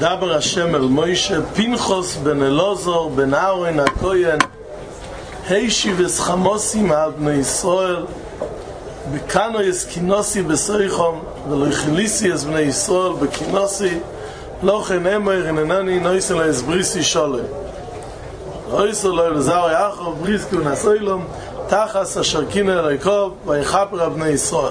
וידבר השם אל מוישה פנחס בן אלעזר בן אהרון הכהן הישיבס חמוסים על בני ישראל בקנויס כינוסי בסריחום ולא הכניסי את בני ישראל בכינוסי לא כן אמר הנני נויסה להסבריסי שולם נויסה לא לזר יחב בריסקו נסוילום תחס אשר קינה אליקוב ויחפר בני ישראל.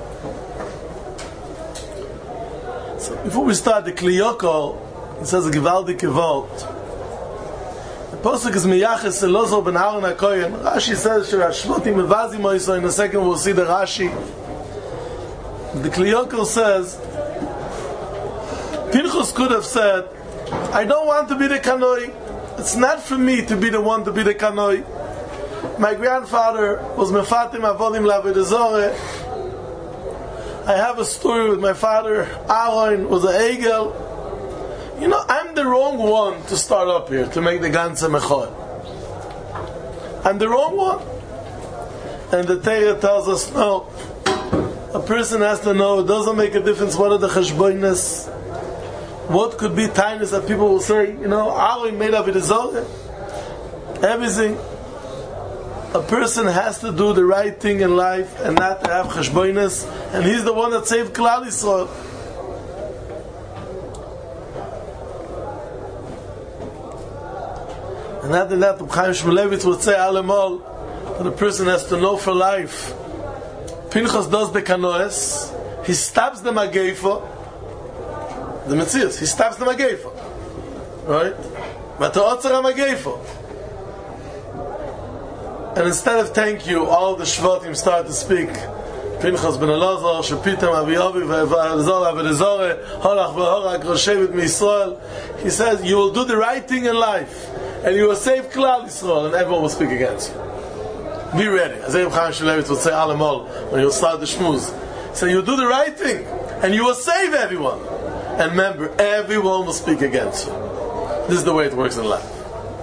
So before we start the Kliyokor, it says a gewaltige Wort. The Pasuk is Miyaches Elazar ben Aaron HaKohen. Rashi says Shvoti Mevazim Oiso. In a second we'll see the Rashi. The Kliyokor says Pinchas could have said, I don't want to be the Kanoi. It's not for me to be the one to be the Kanoi. My grandfather was Mefatim Avodim Laved Zoreh. I have a story with my father. Aaron was an Egel. You know, I'm the wrong one to start up here to make the Ganze Mechor. I'm the wrong one. And the Torah tells us, no. A person has to know, it doesn't make a difference what are the cheshbonos. What could be timeless that people will say, you know, Aaron made of it is all. Everything. A person has to do the right thing in life and not to have cheshbonos, and he's the one that saved Klal Yisrael. And after that, Chaim Shmulevitz would say, Alamol, that a person has to know for life. Pinchas does the kanoes, he stabs the mageifa, the Metzias, he stabs the mageifa, right? But the Otzer mageifa. And instead of thank you, all the Shvatim start to speak. Pinchas ben Elazar, Shepitam Aviyavi, Ve'ezor Avedezore, Holach Ve'horak, Roshevet Mi'Yisrael. He says, you will do the right thing in life, and you will save Klal Yisrael, and everyone will speak against you. Be ready. As Chaim Shmulevitz would say, Alamol, when you start the Shmuz. So you do the right thing, and you will save everyone. And remember, everyone will speak against you. This is the way it works in life.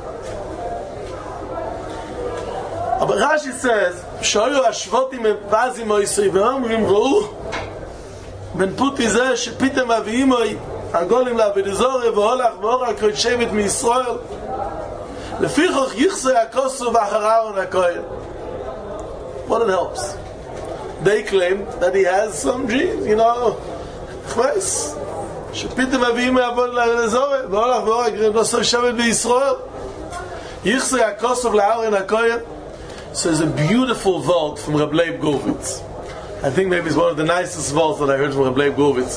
But Rashi says, "Shoyu hashvotim vazim oisei ve'omrim ro'u ben puti zeh shepitem aviimoi agolim la'avedizore ve'holach ve'orak shevet miYisrael lefichoch yichzei hakosu v'achararon hakohen." What it helps? They claim that he has some genes, you know. Chves shepitem aviimoi agolim la'avedizore ve'holach ve'orak shevet miYisrael yichzei hakosu v'achararon hakohen. So there's a beautiful vault from Reb Leib Govitz. I think maybe it's one of the nicest vaults that I heard from Reb Leib Govitz.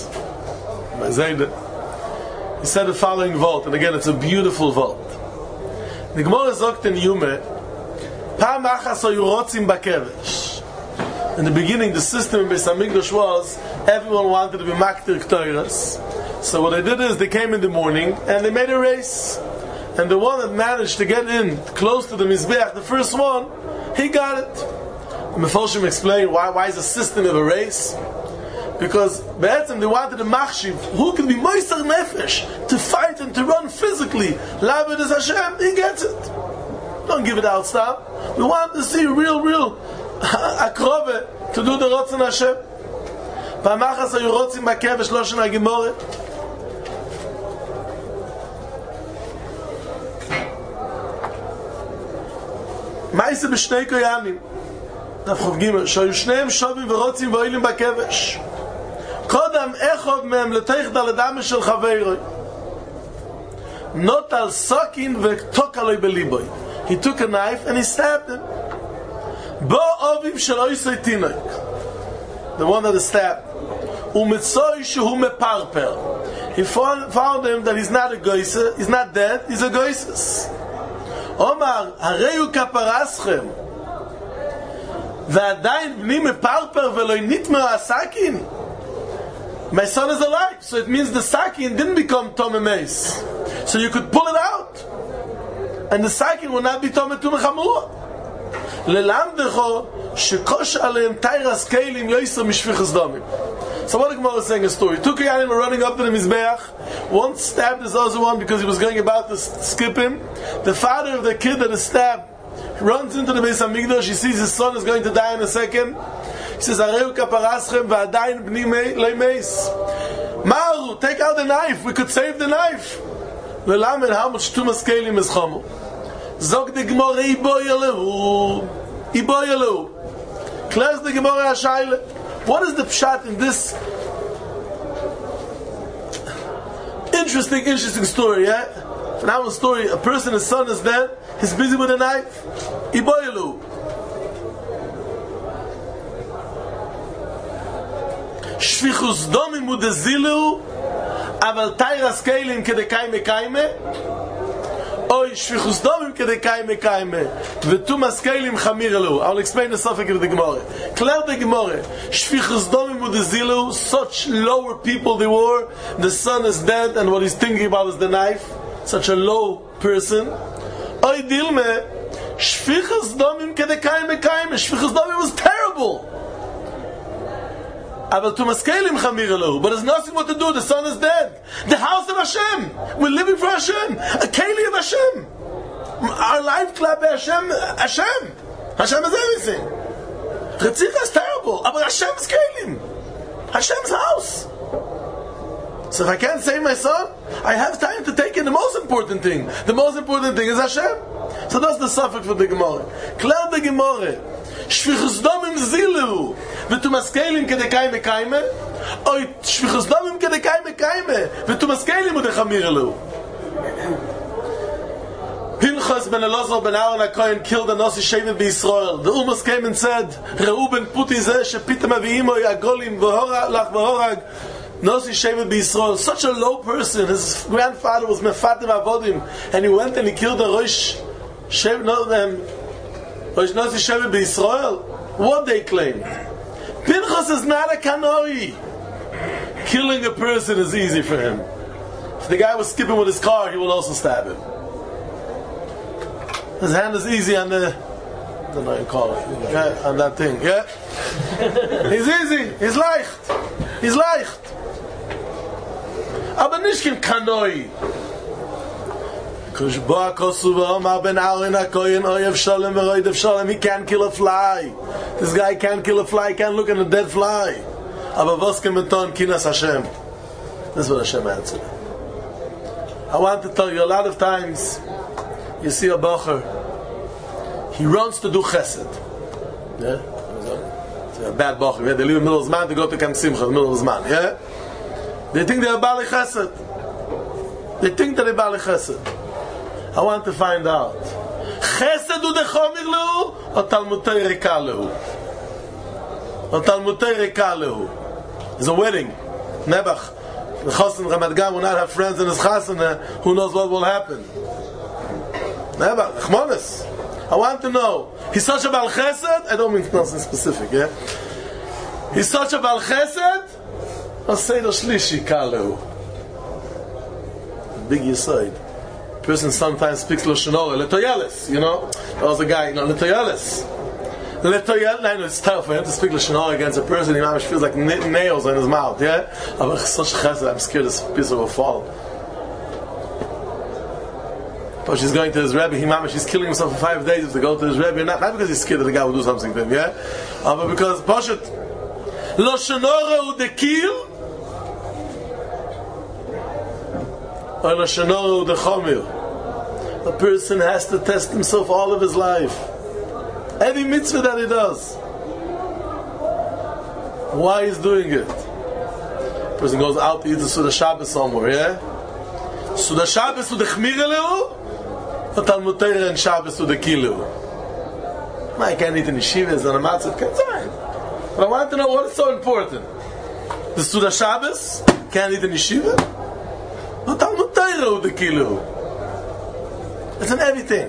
He said the following vault, and again it's a beautiful vault. The Gemara sagt in Yume, Pam achas hayu rotzim bakevesh. In the beginning, the system in Beis Hamikdash was everyone wanted to be maktir ktoiras. So what they did is they came in the morning and they made a race. And the one that managed to get in close to the Mizbeach, the first one, he got it. The Mefoshim explained why is a system of a race? Because Be'etzem they wanted a machshiv who can be moiser nefesh to fight and to run physically. Laved is Hashem, he gets it. Don't give it out, stop. We want to see real akrove to do the Rotzen Hashem. Pamachas hayu rotzim bakevesh loshen hagimore. Meise בשני קויאנים דף חוב ג' שהיו שניהם שווים ורוצים ואוילים בכבש קודם אחד מהם לתייך דלדמה של חברוי נוטל סכין ותוק עלוי בליבוי. He took a knife and he stabbed him. בו אובים של אויסוי תינוק, the one that is stabbed, ומצוי שהוא מפרפר. He found him that he's not a goyser, he's not dead, he's a goysis. Omar, הרי הוא כפרסכם ועדיין בני מפרפר ולא נטמע הסכין. My son is alive, so it means the sakin didn't become Tome Meis, so you could pull it out and the sakin will not be Tome Tumah Chamura. ללמדךו שכוש עליהם תיירס כלים יויסר משפיכס דמים. So what the Gemara is saying a story. Two Kohanim were running up to the Mizbeach. One stabbed his other one because he was going about to skip him. The father of the kid that is stabbed runs into the Beis Hamikdash. He sees his son is going to die in a second. He says, Areu kaparaschem v'adayin bni lei meis. Maru, take out the knife. We could save the knife. Lelamed, how much tumas kelim is chomu? Zog the Gemara iboyelu. Clears the Gemara Hashayle. What is the pshat in this interesting story? Yeah, for now a story. A person, his son is dead. He's busy with a knife. Iboyelu. Shvichus domim udezilu, aval tayras kelim kedekayme kayme. Oy shvichus domim kedekayme kayme. V'tumas kelim chamirelu. I'll explain the suffix of the Gemara. Clear the Gemara. Shvichus domim udezilu. Such lower people they were. The son is dead, and what he's thinking about is the knife. Such a low person. Oy dilme. Shvichus domim kedekayme kayme. Shvichus domim was terrible. But there's nothing what to do. The son is dead. The house of Hashem. We're living for Hashem. A keli of Hashem. Our life club Hashem. Hashem is everything. Ritzicha is terrible. But Hashem's kelim. Hashem's house. So if I can't save my son, I have time to take in the most important thing. The most important thing is Hashem. So that's the suffix for the Gemara. Clear the Gemara. Shvichus domim zilu v'tumas kelim kedekayme kayme, oy shvichus domim kedekayme kayme v'tumas kelim udechamirilu. Pinchas ben Elazar ben Aaron HaKohen killed a Nasi Shevet b'Yisrael. The Umas came and said, Reuben puti zeh shepitam aviimoy agolim lach v'horag Nasi Shevet b'Yisrael. Such a low person. His grandfather was mefatim avodim, and he went and he killed a Rosh Shevet. Nasi Shevet b'Yisrael. What they claim? Pinchas is not a kanoi. Killing a person is easy for him. If the guy was skipping with his car, he will also stab him. His hand is easy on the, I don't know how you call it, yeah, on that thing, yeah? He's easy, he's leicht. Aber nicht kein kanoi. He can't kill a fly. This guy can't kill a fly, can't look at a dead fly. This is what Hashem answered. I want to tell you, a lot of times you see a bacher, he runs to do chesed. Yeah? It's a bad bacher. They leave in the middle of Zman to go to Camp Simcha in the middle of Zman. Yeah? They think they're Bali chesed. I want to find out. Chesed u dechomir lehu, or Talmudei reka lehu? There's a wedding. Nebach. The Chassan Ramat Gan will not have friends in his Chassan. Who knows what will happen? Nebach. Chmonis. I want to know. He's such a Baal Chesed? I don't mean nothing specific, yeah? He's such a Baal Chesed? Or Seder Shlishi Kalehu? Big Yesod. Person sometimes speaks Lashon Hara, Letoyeles, you know? There was a guy, Letoyeles. I know it's tough for him to speak Lashon Hara against a person, he feels like nails in his mouth, yeah? But such chesed, I'm scared this piece will fall. But she's going to his Rebbe, he's killing himself for 5 days if they go to his Rebbe, not because he's scared that the guy will do something to him, yeah? But because, Poshet, Lashon Hara u dekil, or Lashon Hara u dechomir. A person has to test himself all of his life. Any mitzvah that he does. Why he's doing it. A person goes out to eat the Suda Shabbos somewhere, yeah? Suda Shabbos u dechmir lehu, or Talmud Torah and Shabbos u dekilu. I can't eat in yeshivas and a matzah, can't say. But I want to know what is so important. The Suda Shabbos can't eat in yeshiva? Or Talmud Torah u dekilu. It's in everything.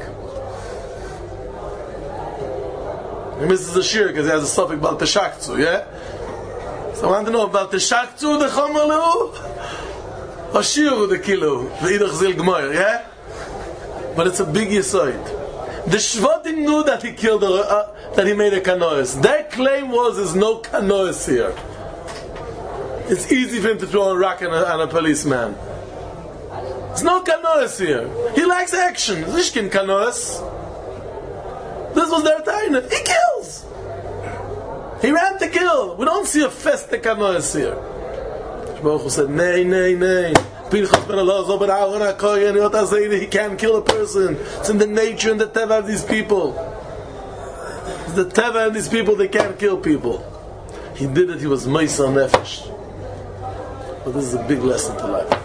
He misses the shir because he has a suffix about Teshakzu, yeah? So I want to know about Teshakzu, the Chomer Lehu, or Shiru, the Kilu, the Idach Zil Gmoyer, yeah? But it's a big Yesod. The Shvatim knew that he killed, that he made a Kanois. Their claim was there's no Kanois here. It's easy for him to throw a rock on a policeman. There's no Kanois here. He likes action. Rishkin Kanois. This was their taina. He kills. He ran to kill. We don't see a festa Kanois here. Baruch Hu said, Nay. Pinchas ben Elazar ben Aaron HaKohen, he can't kill a person. It's in the nature and the teva of these people. It's the teva of these people, they can't kill people. He did it, he was Meisa Nefesh. But this is a big lesson to life.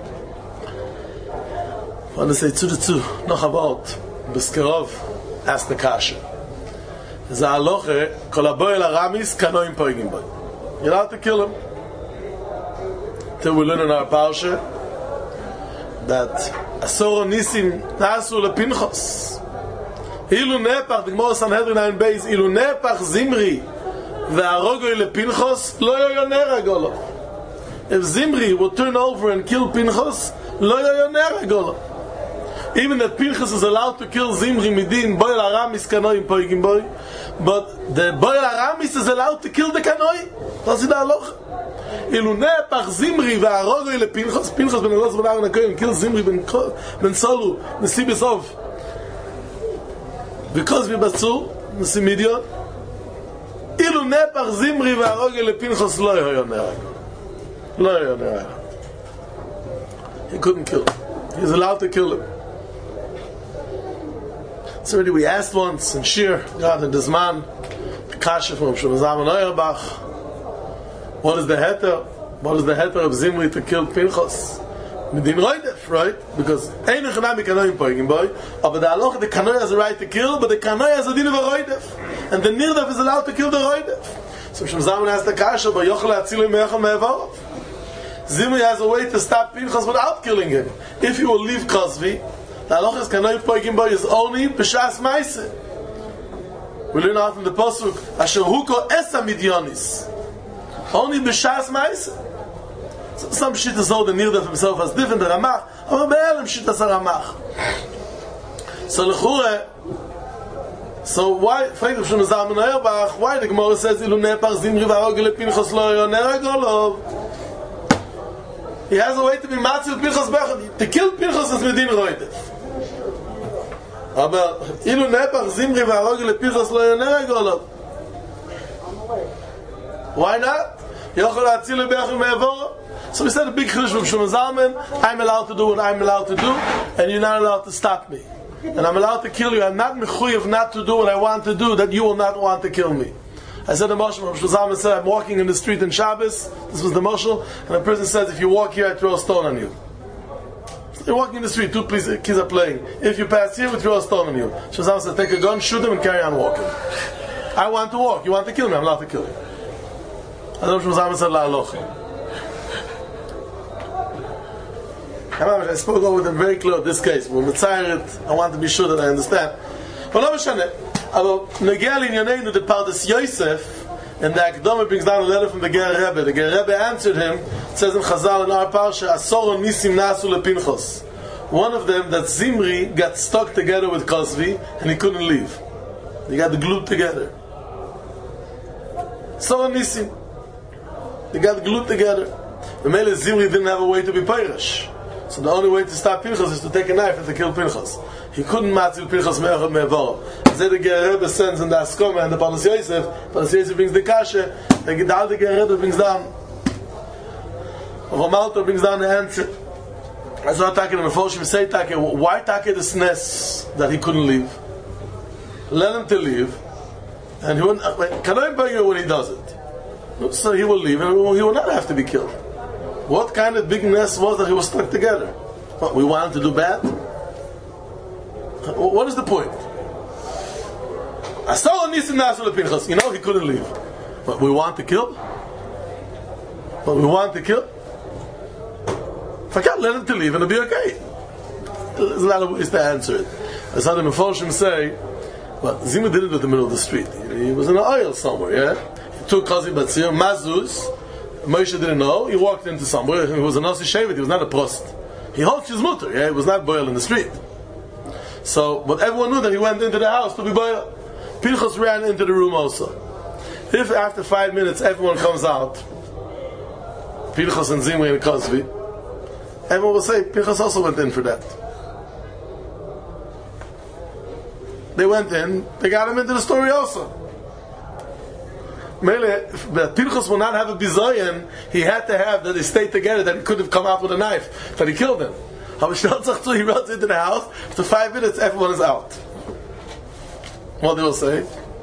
I want to say to the two, noch about, Beskerov asked the Kasha. There's a halacha, kol haboy el haramis kanoim poigim boy. You're allowed to kill him. Till we learn in our parsha that Asoro Nisim Nasu LePinchos. Ilu nepach, the Gemara Sanhedrin Ayin Beis, Ilu nepach Zimri ve'arogoi LePinchos, lo yoyoner agolo. If Zimri would turn over and kill Pinchos, lo yoyoner agolo. Even that Pinchas is allowed to kill Zimri midin, boy l'aramis kanoim poigim boy, but the boy l'aramis is allowed to kill the kanoi. That's the halacha. Ilu nepach Zimri ve'arogoi LePinchos, Pinchas ben Elazar ben Aaron HaKohen kill Zimri ben Solu, Nesi Besov, because we Batzur, Nesi Midian. Ilu nepach Zimri ve'arogoi LePinchos lo yoyoner agolo. He couldn't kill him. He's allowed to kill him. So already we asked once in Shir, God and this man, the Kasha from Shlomo Zalman Auerbach, what is the heter? What is the heter of Zimri to kill Pinchas? Midin Roidef, right? Because Ein Echanami Kanoim Poigim Boy, but the halacha, the Kanoi has a right to kill, but the Kanoi has a din of a Roidef. And the Nirdef is allowed to kill the Roidef. So Shlomo Zalman asked the Kasha, but Yochel Atzilim Me'echel Me'evorov. Zimri has a way to stop Pinchas without killing him. If you will leave Kozvi, the halachas kanoi poigim boy is only b'shas ma'aseh. We learn out from the pasuk asher huko esa midyanis. Only b'shas ma'aseh. Some shit is all the Nirdef himself as different the Ramach. But be'elim shit as a Ramach. So l'chure. So why? Fragt of Shlomo Zalman Auerbach. Why the Gemara says ilu nepach Zimri v'arogoi LePinchos lo yoyoner agolo? He has a way to be matzil Pinchas Bechad. To kill Pinchas is Medin Roidef. Aber ilu nepach Zimri v'arogoi LePinchas lo yoyoner agolo. Why not? Yochel Atzil Bechad me'evoro. So we said a big chiddush from Shlomo Zalman. I'm allowed to do what I'm allowed to do, and you're not allowed to stop me. And I'm allowed to kill you. I'm not mechuyev not to do what I want to do, that you will not want to kill me. I said the Moshe, Shlomo Zalman said, I'm walking in the street in Shabbos. This was the Moshe, and a person says, if you walk here, I throw a stone on you. So you're walking in the street, two kids are playing. If you pass here, we throw a stone on you. Shlomo Zalman said, take a gun, shoot him, and carry on walking. I want to walk. You want to kill me? I'm allowed to kill you. And then Shlomo Zalman said, La alocha. I spoke over them very clear in this case. When I want to be sure that I understand. But no Mishane. Aber Negel in Yaneinu, the Pardes Yosef, and the Akdome brings down a letter from the Ger Rebbe. The Ger Rebbe answered him. It says in Chazal in our parsha, Asoro Nisim Nasu LePinchos. One of them, that Zimri, got stuck together with Kozvi, and he couldn't leave. They got glued together. Asoro Nisim. They got glued together. The Mele Zimri didn't have a way to be Pirish. So the only way to stop Pinchas is to take a knife and to kill Pinchas. He couldn't matzil Pinchas me'echad me'evoro. Zeh the Ger Rebbe sends in the Askoma and the Pardes Yosef. Pardes Yosef brings the Kasha. The other Ger Rebbe brings down. Romalto brings down the answer. I saw Taka in the Meforshim say Taka, why Taka this ness that he couldn't leave? Let him to leave, and he wouldn't. Can I beg you when he does it? So he will leave, and he will not have to be killed. What kind of big mess was that he was stuck together? What, we wanted to do bad? What is the point? You know, he couldn't leave. But we want to kill? But we want to kill? If I can't let him to leave, and it'll be okay. There's a lot of ways to answer it. I saw the Meforshim say, well, Zimri did it in the middle of the street. He was in an aisle somewhere, yeah? He took Kazi Batzir, Mazuz. Moshe didn't know. He walked into somewhere. He was a Nasi Shevet. He was not a prost. He holds his mutter. Yeah, he was not boil in the street. So, but everyone knew that he went into the house to be boil. Pinchas ran into the room also. If after 5 minutes everyone comes out, Pinchas and Zimri and Kozvi, everyone will say Pinchas also went in for that. They went in. They got him into the story also. But Pinchas will not have a bizayon. He had to have that they stayed together, that he could have come out with a knife, that he killed him. He runs into the house, after 5 minutes, everyone is out. What they will say?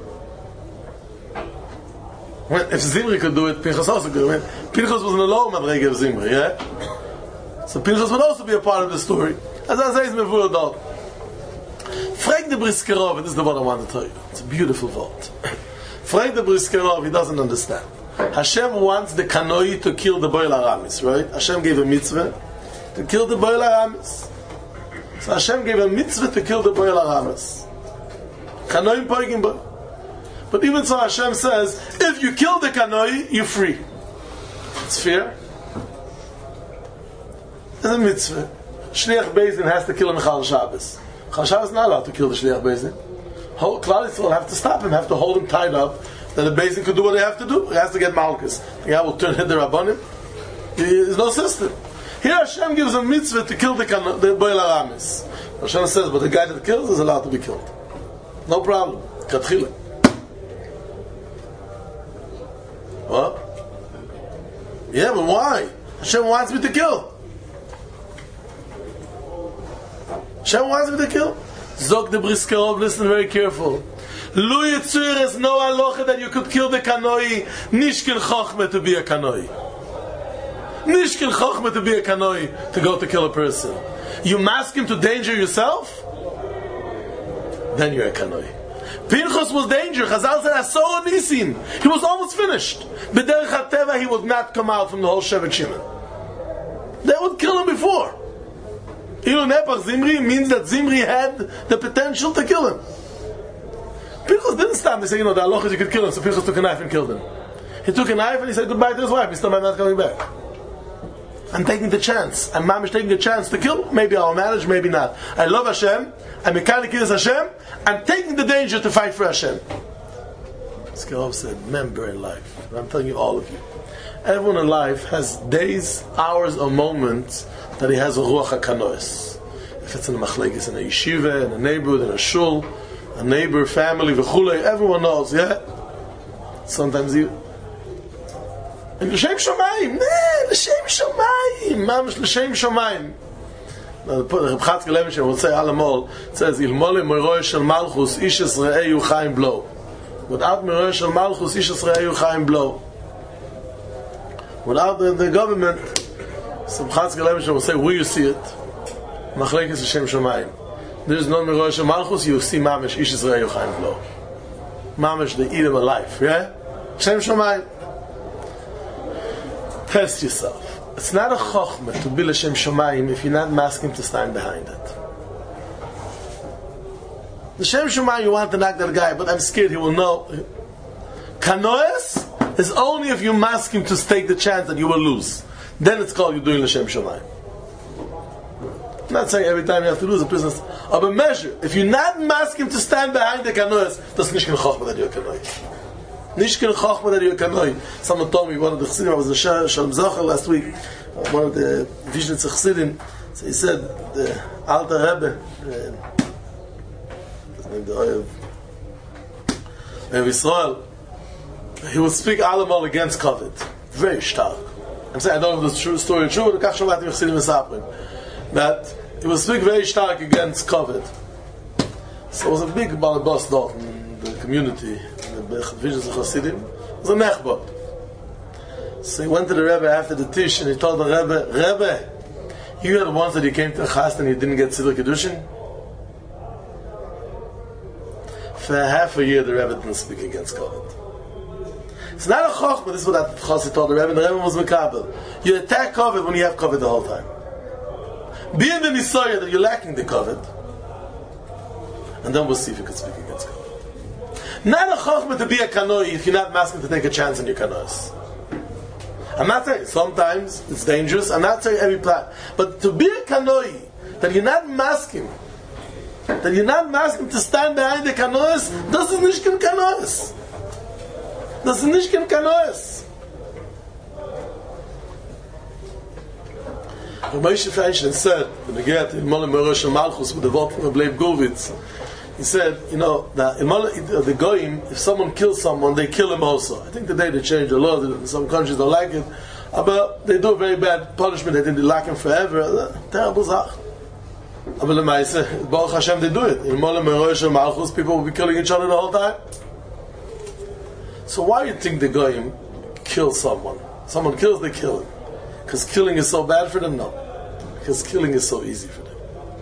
If Zimri could do it, Pinchas also could do it. Pinchas was in the low madrege of Zimri, yeah? So Pinchas would also be a part of the story. As I say, it's Mevur Adol. Frank the Briskerov, and this is the one I want to tell you. It's a beautiful vault. Frank the Briskerov, he doesn't understand. Hashem wants the Kanoi to kill the Boil Aramis, right? Hashem gave a mitzvah to kill the Boil Aramis. So Hashem gave a mitzvah to kill the Boil Aramis. Kanoim poigim bo. But even so, Hashem says, if you kill the Kanoi, you're free. It's fair. It's a mitzvah. Shliach Bezdin has to kill him Chal Shabbos. Chal Shabbos is not allowed to kill the Shliach Bezdin. Klal Yisrael have to stop him, have to hold him tied up, that the Bezdin could do what they have to do. He has to get Malchus. The guy will turn hit the Rabbanim. There's no system. Here Hashem gives a mitzvah to kill the Boil Aramis. Hashem says, but the guy that kills is allowed to be killed. No problem. Katchila. What? Yeah, but why? Hashem wants me to kill. Hashem wants me to kill. Zog the Briskerov, listen very careful. Lu Yitzur is no halacha that you could kill the Kanoi. Nishkin Chochmeh to be a Kanoi. Nishkin Chochmeh to be a Kanoi to go to kill a person. You mask him to danger yourself, then you're a Kanoi. Pinchas was danger. Chazal said, Asor Nisim. He was almost finished. B'derech HaTeva, he would not come out from the whole Shevet Shimon. They would kill him before. Ilu Nepach Zimri means that Zimri had the potential to kill him. Pinchas didn't stop. They said, the halacha you could kill him. So Pinchas took a knife and killed him. He took a knife and he said goodbye to his wife. He's still not coming back. I'm taking the chance. I'm mamish taking the chance to kill. Maybe I'll manage, maybe not. I love Hashem. I'm mechanically as Hashem. I'm taking the danger to fight for Hashem. Skerov said, member in life. And I'm telling you, all of you. Everyone in life has days, hours, or moments that he has a ruach hakanois. If it's in a machlekes, in a yeshiva, in a neighborhood, in a shul, a neighbor, family, v'chulei, everyone knows, yeah? Sometimes you... And l'shem shomayim, l'shem shomayim, mamish l'shem shomayim. The Reb Chatzkel Levinshon will say alamol. It says ilmole meroy shel malchus ish Yisrael chaim blo. Without meroy shel malchus ish Yisrael chaim blo. Without the government, so Reb Chatzkel Levinshon will say where you see it. Machlekes l'shem shomayim. There is no meroy shel malchus. You see mamish ish Yisrael chaim blo. Mamish they eat him alive. Yeah, l'shem shomayim. Test yourself. It's not a chokhmah to be l'shem shomayim if you're not masking to stand behind it. L'shem shomayim, you want to knock that guy, but I'm scared he will know. Kanoes is only if you mask him to take the chance that you will lose. Then it's called you're doing l'shem shomayim. I'm not saying every time you have to lose a business of a measure. If you're not masking to stand behind the kanoes, that's nicht kein chokhmah that you're kanoes. Nishkin Chochmah that you're Kanoi. Someone told me, one of the Chassidim, I was in Shalom Zocher last week, one of the Vishnitz Chassidim, so he said, the Alter Rebbe, his name the Oyev Israel, he would speak Alamal against COVID. Very stark. I'm saying, I don't know if the true story is true, but Kach Shabbat Chassidim Mesaprim. That he would speak very stark against COVID. So it was a big balabas dot in the community. The Visions of Chassidim was a nechbot. So he went to the Rebbe after the tish and he told the Rebbe, you had once that you came to a chast and you didn't get Siddur Kedushin? For half a year the Rebbe didn't speak against COVID. It's not a choch, but this is what that chassid told the Rebbe, and the Rebbe was mekabel. You attack COVID when you have COVID the whole time. Be in the nisaya that you're lacking the COVID, and then we'll see if you can speak against COVID. Not a chokhmah to be a kanoi if you're not masking to take a chance in your kanois. I'm not saying sometimes it's dangerous. I'm not saying every plan, but to be a kanoi that you're not masking, to stand behind the kanois, doesn't nishkin kanois. Doesn't nishkin kanois. Moshe Feinstein said when he got in Molim Merosh Malchus with the vote from Ablev Govitz. He said, that the goyim, if someone kills someone, they kill him also. I think today they changed the law. Some countries don't like it, but they do a very bad punishment. They think they like him forever. Terrible zach. But Baruch Hashem, they do it. In Molam Merosh and Malchus, people will be killing each other the whole time. So why do you think the goyim kill someone? Someone kills, they kill him. Because killing is so bad for them? No. Because killing is so easy for them.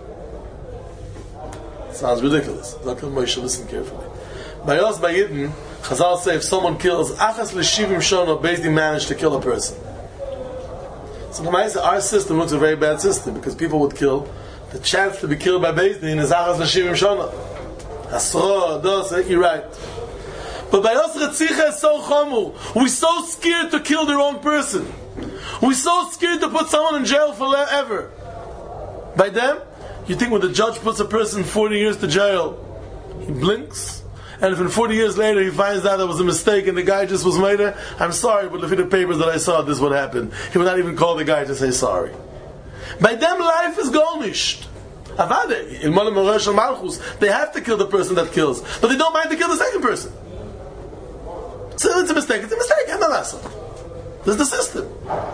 Sounds ridiculous. Dr. Moshe, listen carefully. By us, by Yidden, Chazal say if someone kills, Achas l'shivim shona, basically managed to kill a person. So our system looks a very bad system because people would kill. The chance to be killed by Beis Din is Achas l'shivim shona. Asro, dos, you're right. But by us, Retzicha is so chamur. We're so scared to kill the wrong person. We're so scared to put someone in jail forever. By them, you think when the judge puts a person 40 years to jail, he blinks, and if in 40 years later he finds out there was a mistake and the guy just was murdered, I'm sorry, but look at the papers that I saw, this would happen. He would not even call the guy to say sorry. By them, life is garnished. Avade, in Molam Merosh and Malchus, they have to kill the person that kills, but they don't mind to kill the second person. So it's a mistake, this is the system.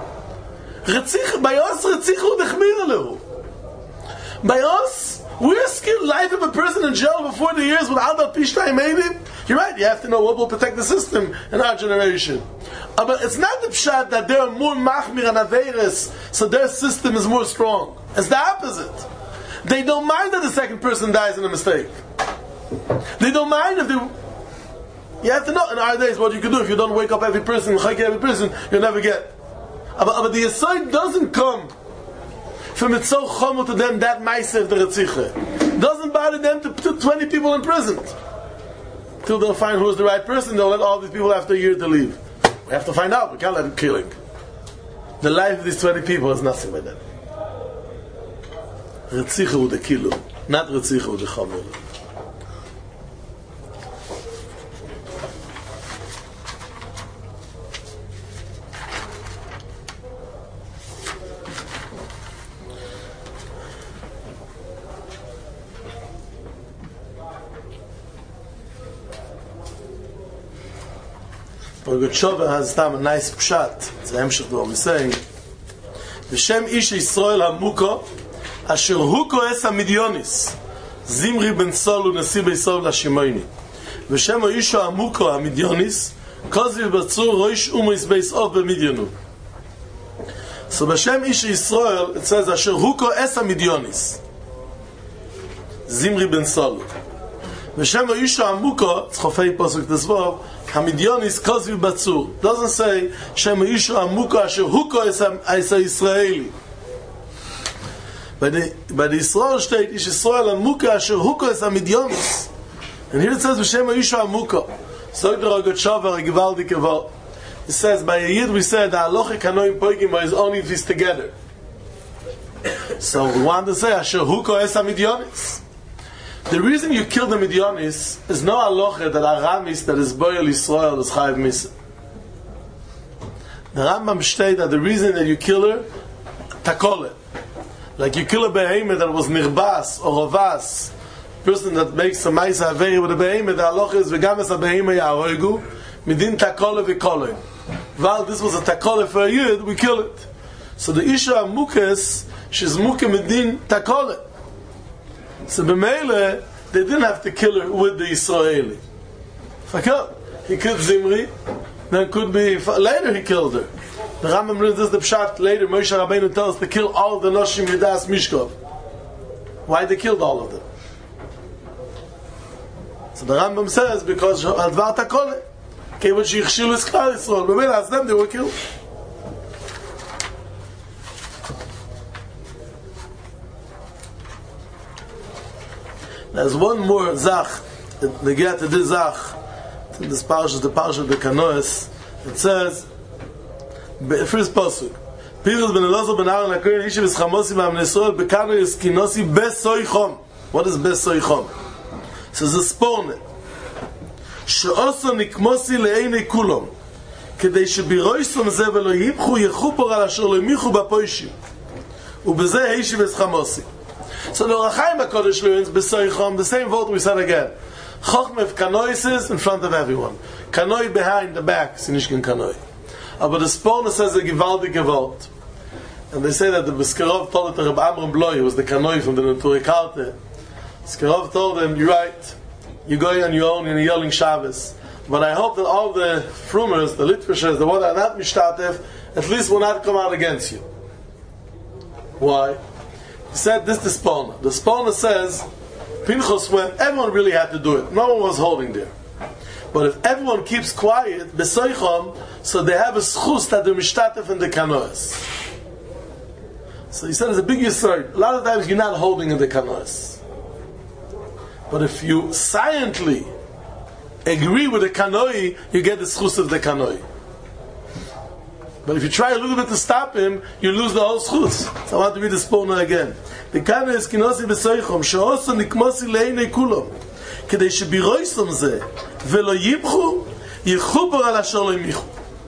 By us, by us, we're scared life of a person in jail for 40 years with Alba Pishtay maybe. You're right, you have to know what will protect the system in our generation. But it's not the pshat that they're more machmir and averes, so their system is more strong. It's the opposite. They don't mind that the second person dies in a mistake. They don't mind if they... You have to know in our days what you can do. If you don't wake up every person, you'll never get. But the aside doesn't come from it's so chomer to them that ma'aseh the Retzicha. Doesn't bother them to put 20 people in prison. Till they'll find who's the right person, they'll let all these people after a year to leave. We have to find out, we can't let them killing. The life of these 20 people is nothing by them. Retzicha with the kilu, not Retzicha with the chomer. But Gutshova has a nice pshat. It's the Hemshech what we're saying. V'shem ish Yisrael hamuko asher huko es hamidyonis Zimri ben Solu nasi beisov lashimoini V'shem isho hamuko hamidyonis Koziv batzur roish umois beisov b'midyonu. So V'shem ish Yisrael it says asher huko es hamidyonis Zimri ben Solu V'shem isho hamuko it's chofei posuk tesvov Hamidyonis Koziv Batzur doesn't say Shem Yishu Amuka Asher Huko Es Israeli. By the Israel state Ish Israel Amuka Asher Huko Es Hamidyonis. And here it says Shem Yishu Amuka. So the Rogatchover Givaldi Kevot. It says by a Yid we said the Halachic Hanoim Poigim is only if it's together. So we want to say Asher Huko Es Hamidyonis. The reason you kill the Midyanis is no halacha that Aramis that is Boyel Yisrael is Chayiv Misa. The Rambam states that the reason that you kill her, takole, like you kill a behemoth that was nirbas or rovas, person that makes a ma'isa averi with a behemoth, the halacha is v'gam es a behemoth yahoigu midin takole v'kole. While this was a takole for a yid, we kill it. So the isha mukes, she's muke midin takole. So b'meile, they didn't have to kill her with the Israeli. He killed Zimri, then could be later he killed her. The Rambam brings this the pshat later. Moshe Rabbeinu tells us to kill all the Noshim Yudas Mishkov. Why they killed all of them? So the Rambam says because Advar Takole, Kevot Shichshilu is Klal Yisrael. B'meile, as them they were killed. There's one more zach. They get to this zach. This parsha, the parsha of the Kanoes. It says, first pasuk. Piros ben Elazar ben Aaron HaKohen Ishiv es Chamosi v'Amnei Yisrael bekano yeskinosi besoichom. What is besoichom? So it's a sporne. She'oso nikmosi le'einei kulom. Kedei shebiroisom ze v'lo yibchu yechu por al asher lo yimichu b'poishim. Ubeze Ishiv es Chamosi. So the Ohr HaChaim HaKodesh learns, B'soichom, the same vote we said again. Chochmah of Kanoises in front of everyone. Kanoi behind the back, Sinishkin Kanoi. But the Spona says a Givaldige vote. And they say that the Skarov told it to Reb Amram Bloy, who was the Kanoi from the Neturei Karta. Skarov told him, you're right, you're going on your own in a yelling Shabbos. But I hope that all the Frumers, the Litvishes, the one that are not Mishtatev, at least will not come out against you. Why? He said this to Spona. The Spona says, Pinchas went, everyone really had to do it. No one was holding there. But if everyone keeps quiet, Besoichom, so they have a schus that they're Mishtatev in the Kanoas. So he said it's a big yesod. A lot of times you're not holding in the Kanoas. But if you silently agree with the Kanoi, you get the schus of the Kanoi. But if you try a little bit to stop him, you lose the whole schus. So I want to read the Spona again. The Kanoi is kinosi besoichom, she'oso nikmosi leinei kulom, kedei shebiroisom ze, velo yibchu, yichubar al asher lo yimichu.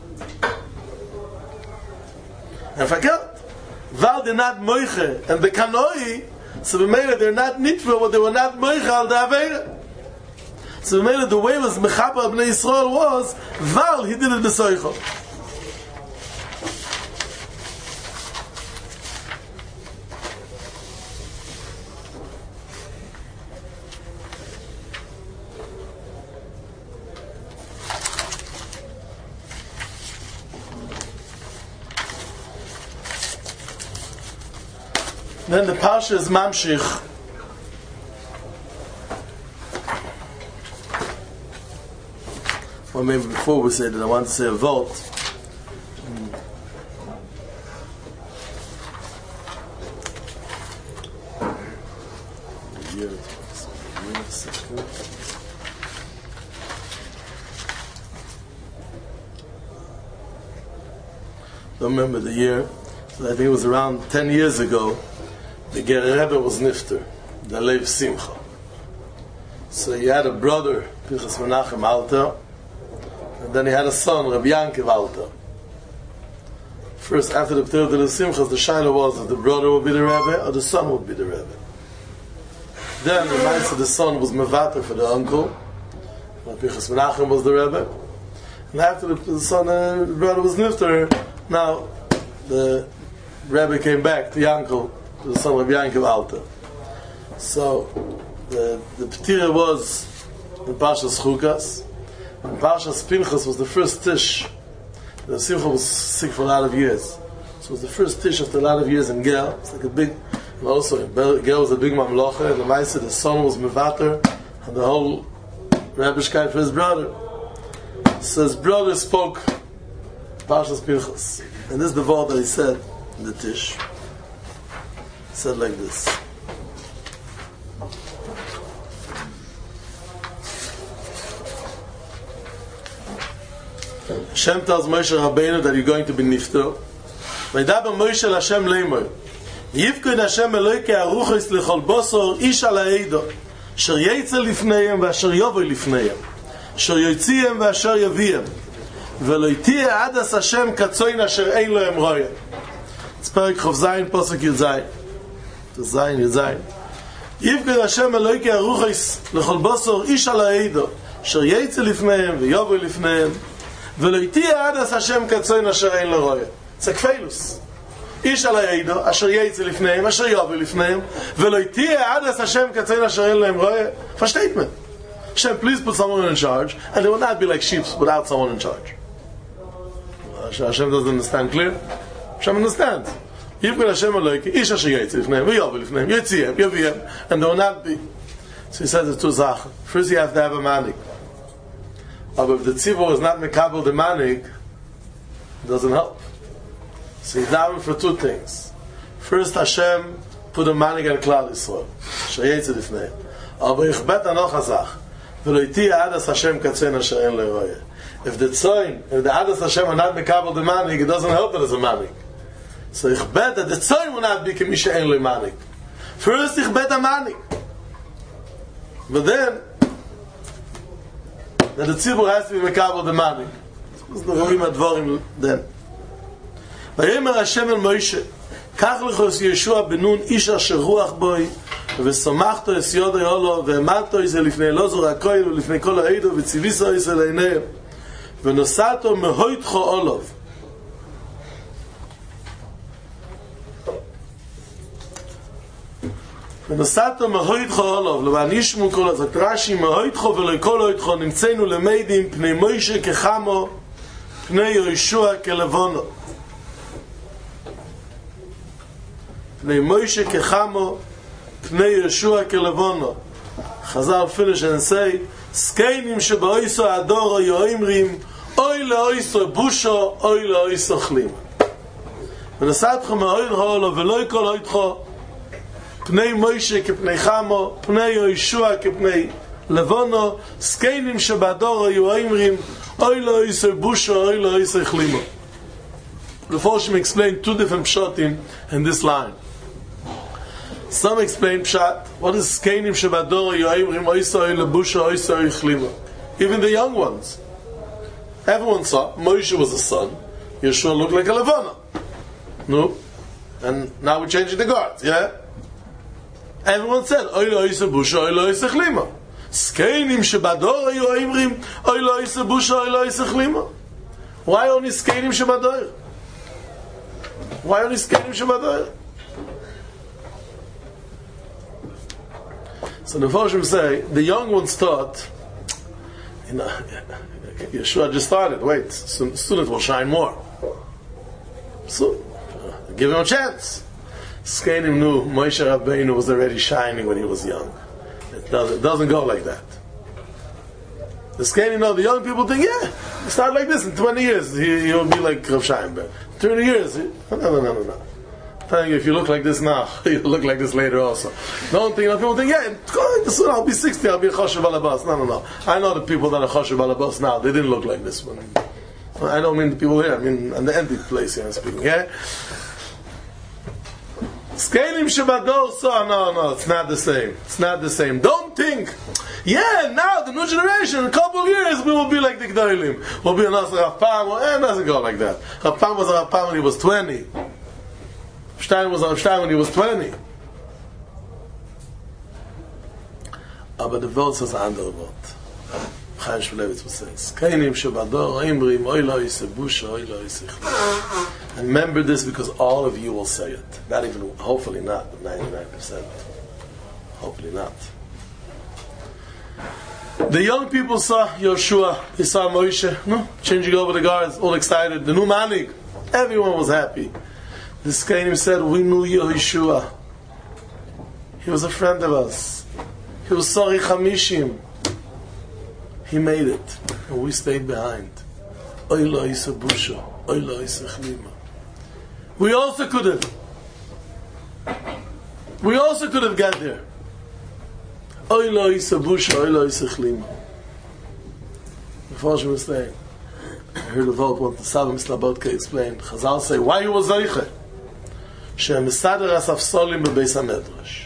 And forget, Val they're not moiche, and the Kanoi, so b'meila they're not nitva, but they were not moiche al the Aveira. So b'meila the way was Mechaber Bnei Yisrael was, Val he did it besoichom. Then the Parsha is Mamshich. Well, maybe before we say that, I want to say a vote. Don't remember the year. So I think it was around 10 years ago. The Ger Rebbe was nifter, the Lev Simcha. So he had a brother, Pinchas Menachem Alter, and then he had a son, Rabbi Yankiv Alter. First, after the P'tir of the Lev Simcha, the Shaila was if the brother would be the Rebbe or the son would be the Rebbe. Then the Maisa, the son was Mevater for the uncle, and Pinchas Menachem was the Rebbe. And after the son and the brother was nifter, now the Rebbe came back to the uncle, the son of Yankiv Alter. So the P'tira was in Parshas Chukas, and Parshas Pinchas was the first Tish. The Simcha was sick for a lot of years, so it was the first Tish after a lot of years in Ger. It's like a big, and also Ger was a big Mamlocha, and the Maisa, the son was Mevater, and the whole Rabbishkeit for his brother. So his brother spoke Parshas Pinchas, and this is the word that he said in the Tish. Said like this. Hashem tells Moshe Rabbeinu that you're going to be nifter. Vaydaber Moshe Hashem leimor. Yivkod Hashem Elokei aruchos lechol bosor ish al ha'edo. Asher yetzel lifneihem v'asher yovoi lifneihem. Asher yotziem v'asher yaviem. V'lo yitiyeh adas Hashem katzoin asher ein lo emroyeh. It's Perek Chof Zayin, Posuk Yud Zayin. Zayin, Zayin. Yivkod Hashem Elokei aruchos lechol bosor ish al ha'edo. Asher yetzel lifneihem v'yovoi lifneihem. ולא יתיה עדס השם כצוין אשר אין לו רואה. זה כפילוס. איש על הידו, אשר יצא לפניהם, אשר יובו לפניהם, ולא יתיה עדס השם כצוין אשר אין להם רואה. For statement. Hashem, please put someone in charge, and they will not be like sheep without someone in charge. Hashem doesn't understand clear? Hashem understands. יבגל השם אלוהי, איש אשר יצא לפניהם, ויובו לפניהם, יציהם, יביהם, and they will not be. So he says the two zachen. First you have to have a manik. But if the tzibur is not mekabel the manik, it doesn't help. So he's down for two things. First, Hashem put a manik on Klal Yisrael. Shayetze lifnei. Aber ich bet anoch hazach. V'lo iti adas Hashem katzoin asher ein lo royeh. If the tzoin, if the adas Hashem are not mekabel the manik, it doesn't help that it's a manik. So ich bet that the tzoin will not be kemi she'ein lo manik. First, ich bet a manik. But then, that the tzibur has to be mekabel the manik. So the roim advarim then. Vayemer Hashem el Moshe, כך לכוס ישוע בנון איש אשר רוח בוי ושמחתו את יודו יולו ועמדתו איזה לפני אלעזר הכהן ולפני כל העדו וציוויסו איזה לעיניהם ונוסעתו מהויתכו אולוב ונוסעתו מהויתכו אולוב למען ישמו כל הזאת רש"י מהויתכו ולכל הויתכו נמצאנו למדים פני מוישה כחמו פני יהושע כלבונו פני מוישה כחמו פני יהושע כלבונו חז"ל finish and say סקיינים שבאויסו הדורו יאמרים אוי לאויסו בושו אוי לאויסו חלימה ונסעתכו מהויתכו אולוב ולא כל הויתכו פני מוישה כפני חמו פני יהושע כפני לבונו סקיינים שבאדורו יאמרים אוי לאויסו בושו אוי לאויסו חלימה. The Foshim explained two different pshatim in this line. Some explain pshat, what is skeinim shebadoro yoimrim oisoi lebusha oisoi chlima. Even the young ones. Everyone saw Moshe was a son, Yeshua looked like a levana. No? And now we're changing the guards, yeah? Everyone said, oilo oisoi busha oilo oisoi chlima. Skeinim shebadoro yoimrim oilo oisoi busha oilo oisoi chlima. Why only skeinim shebadoro? Why only skeinim shebadoro? So the Foshim say, the young ones thought, Yeshua just started, wait, soon it will shine more. So, give him a chance. Skeinim knew Moshe Rabbeinu was already shining when he was young. It doesn't go like that. The Skeinim know, the young people think, yeah, start like this, in 20 years, he'll be like Rav Sheinberg. 30 years, no. If you look like this now, you'll look like this later also. Don't think, people think, yeah, soon I'll be 60, I'll be a Choshev Alabas. No. I know the people that are Choshev Alabas now, they didn't look like this one. I don't mean the people here, I mean in the empty place here I'm speaking, yeah? Skeinim Shabador, so no, it's not the same. It's not the same. Don't think, yeah, now the new generation, in a couple of years, we will be like the Gdolim. We'll be a Nasser Rav Pam, it doesn't go like that. Rav Pam was a Rav Pam when he was 20. Stein was on Stein when he was 20. Aber the Welt says andere Wort. Chaim Shmulevitz was saying, Skeinim shebador imrim oy lo yise busha oy lo yise chli. And remember this because all of you will say it. Not even, hopefully not, but 99%. Hopefully not. The young people saw Yeshua, they saw Moshe, changing over the guards, all excited. The new manig, everyone was happy. The Skeinim said, we knew Yeshua. He was a friend of us. He was Sari Chamishim. He made it. And we stayed behind. Oy lo yisa busha. Oy lo yisa chlima. We also could have got there. Oy lo yisa busha. Oy lo yisa chlima. The Foshim was saying, I heard a vote what the Saba Mislabodka explained. Chazal say, why he was Zayche? שמסדר הספסולים בבייס המדרש.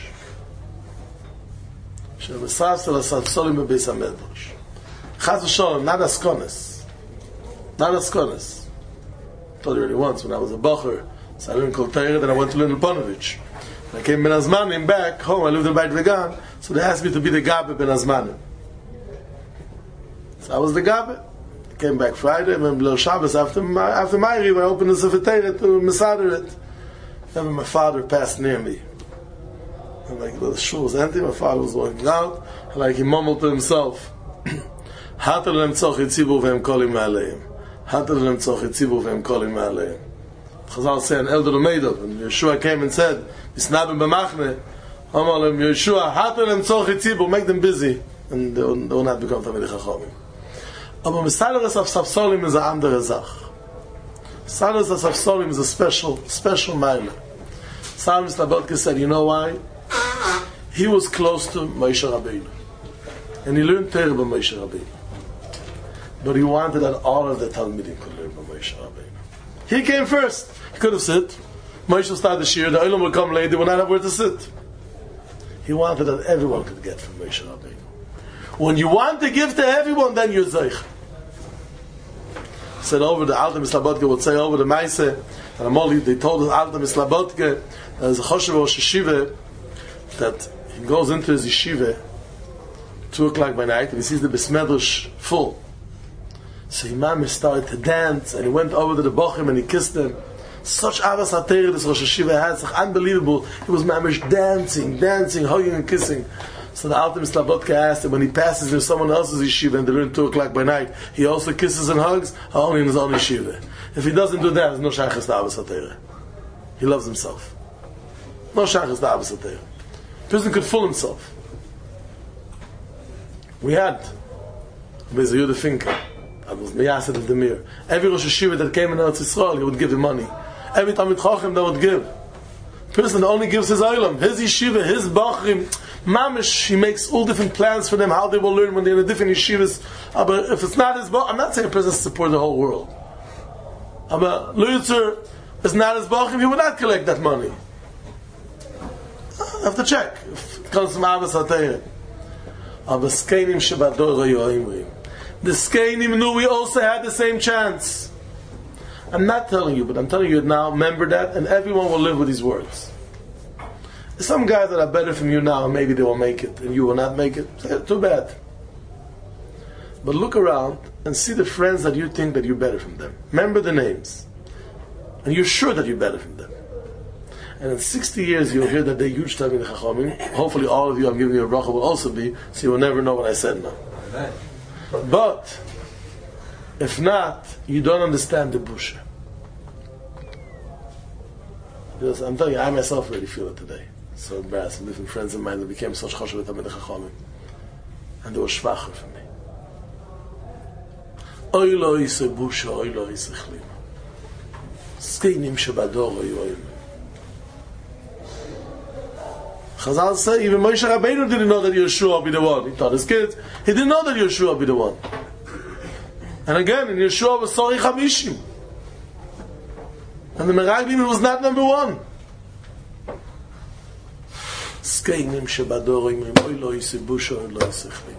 שמסדר הספסולים בבייס המדרש. חס ושלום, not asconis. Not asconis. I told you already once, when I was a bocher, so I didn't call Torah, then I went to learn Ponovich. When I came Ben Azmanim back home, I lived in Beit Vegan, so they asked me to be the Gabe Ben Azmanim. So I was the Gabe. I came back Friday, and B'Leil Shabbos, after Ma'ariv, I opened the Sefer Torah to Mesader it. Remember, my father passed near me. And the shul was empty, my father was walking out, and he mumbled to himself, Hatar lemtzoch yitzibu v'hem kolim ma'aleim. Hatar lemtzoch yitzibu v'hem kolim ma'aleim. Chazal say, an elder made up, and Yeshua came and said, Bisnabim b'machne, Amalem, Yeshua, Hatar lemtzoch yitzibu, make them busy, and they will not become Tamid Chachomim. Aber Misalas of Safsolim is a andere Zach. Misalas of Safsolim is a special mile. Psalmist Nabodka said, you know why? He was close to Moshe Rabbeinu. And he learned Torah by Moshe Rabbeinu. But he wanted that all of the Talmidim could learn by Moshe Rabbeinu. He came first. He could have sit. Moshe will start the shir, the Olam will come later, they will not have where to sit. He wanted that everyone could get from Moshe Rabbeinu. When you want to give to everyone, then you're Zeich. Said over the Alta Mislabodka would say over the Maise, And Amoli, they told us Alta Mislabotke, there's a Choshev Rosh Yeshiva, that he goes into his yeshiva 2 o'clock by night and he sees the Besmedrash full. So Imam started to dance and he went over to the Bochim and he kissed them. Such Avas HaTeirah this Rosh Yeshiva had, it's unbelievable. He was mamish dancing, hugging and kissing. So the Alta Mislabotke asked him, when he passes in someone else's yeshiva and they're in 2 o'clock by night, he also kisses and hugs, or only in his own yeshiva? If he doesn't do that, there's no shaychus to Avas HaTeirah. He loves himself. No shaychus to Avas HaTeirah. A person could fool himself. We had Bezer Yehuda Finkel, that was Meyasid of the Mir. Every Rosh Yeshiva that came in Eretz Yisrael, he would give him money. Every Talmid Chacham, they would give. The person only gives his oilam, his yeshiva, his bachrim. Mamish, he makes all different plans for them, how they will learn when they're in the different yeshivas. But if it's not his bachrim, I'm not saying a person has to support the whole world. But Lutzer is not his bachrim, he would not collect that money. I have to check. If it comes from Avas HaTeirah. The Skeinim knew we also had the same chance. I'm not telling you, but I'm telling you now, remember that, and everyone will live with these words. There's some guys that are better from you now, and maybe they will make it, and you will not make it. Too bad. But look around and see the friends that you think that you're better from them. Remember the names. And you're sure that you're better from them. And in 60 years you'll hear that they're huge time in the Chachamim. Hopefully all of you I'm giving you a bracha will also be, so you will never know what I said now. Amen. But if not, you don't understand the busha. Because I'm telling you, I myself already feel it today. So embarrassed. I'm living friends of mine that became such choshev with them in the Chachamim. And they were schwacher for me. Oy lo yisei busha, oy lo yisei chlim. Skeinim shebador oy oy. Chazal say even Moshe Rabbeinu didn't know that Yeshua will be the one. He taught his kids. He didn't know that Yeshua will be the one. And again, in Yeshua was Sori Chamishim. And the Meraglim was not number 1. Skeinim shebador oy lo yisei busha, oy lo yisei chlim.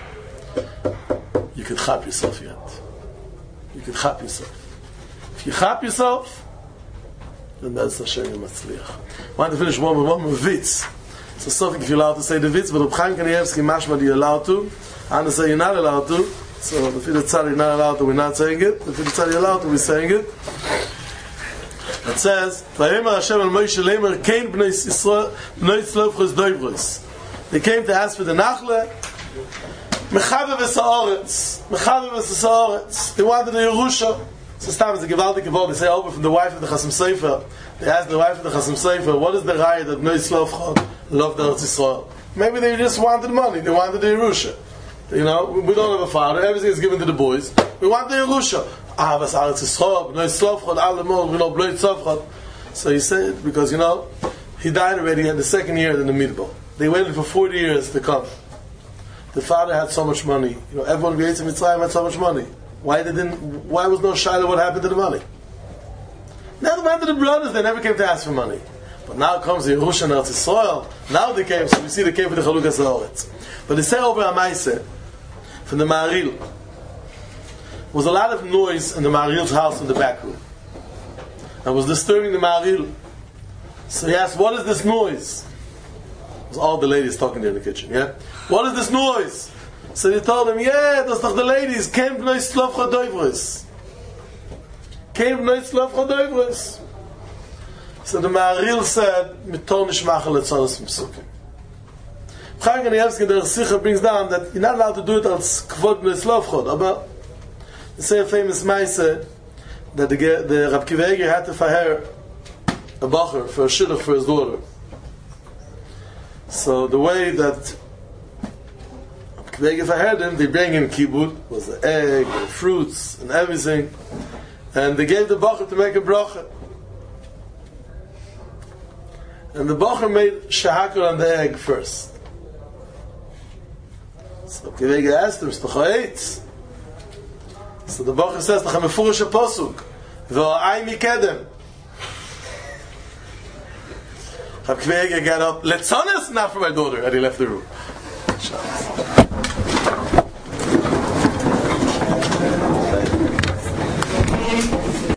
You can chap yourself yet. You can chap yourself. If you chap yourself, then that's Hashem Matzliach. I want to finish one more vitz. So Sofik, if you're allowed to say the vitz, but Reb Chaim Kanievsky mashma you're allowed to. I want to say you're not allowed to. So if you're not allowed to, we're not saying it. If you're allowed to, we're saying it. It says, "Vayemar Hashem al Moshe Leimer Kain bnei Yisrael bnei Tzlofchos Doivros." They came to ask for the Nachle. Mechavev es haaretz. They wanted the Yerusha. So sometimes the Gevaldik Gevald, they say over from the wife of the Chasam Sofer. They asked the wife of the Chasam Sofer, what is the raya that Bnei Tzlofchos loved Eretz Yisrael? Maybe they just wanted money. They wanted the Yerusha. You know, we don't have a father. Everything is given to the boys. We want the Yerusha. Avas Eretz Yisrael, Bnei Tzlofchos, Alamol, we know Bnei Tzlofchos. So he said, because you know, he died already in the 2nd year in the Midbar. They waited for 40 years to come. The father had so much money. You know, everyone in Mitzrayim had so much money. Why was no Shiloh what happened to the money? Now the brothers, they never came to ask for money. But now comes the Yerusha and Eretz Yisrael. Now they came, so we see they came for the Chalukas Haaretz. But they say over Amaise, from the Maharil, there was a lot of noise in the Maharil's house in the back room. And was disturbing the Maharil. So he asked, what is this noise? It was all the ladies talking there in the kitchen, yeah? What is this noise? So they told him, yeah, that's not the ladies. Came Bnei Tzlofchos Doivros. Came Bnei Tzlofchos Doivros. So the Maharil said, Mitor nishmachal etzonos m'psukim. Chaim Kanievsky, the Sicha brings down that you're not allowed to do it as kvod Bnei Tzlofchos. But they say a famous maise that the Rab Kiva Eger had to fire a bacher for a shidduch for his daughter. So the way that if I heard them, they bring in kibbutz, was the egg, and fruits, and everything, and they gave the bacher to make a bracha. And the bacher made shahakar on the egg first. So Kivega asked him, "Stochaitz." So the bacher says, "Tachem mefurish pasuk, v'a'ay mikedem." Kivega got up, "Letzonis, not for my daughter," and he left the room.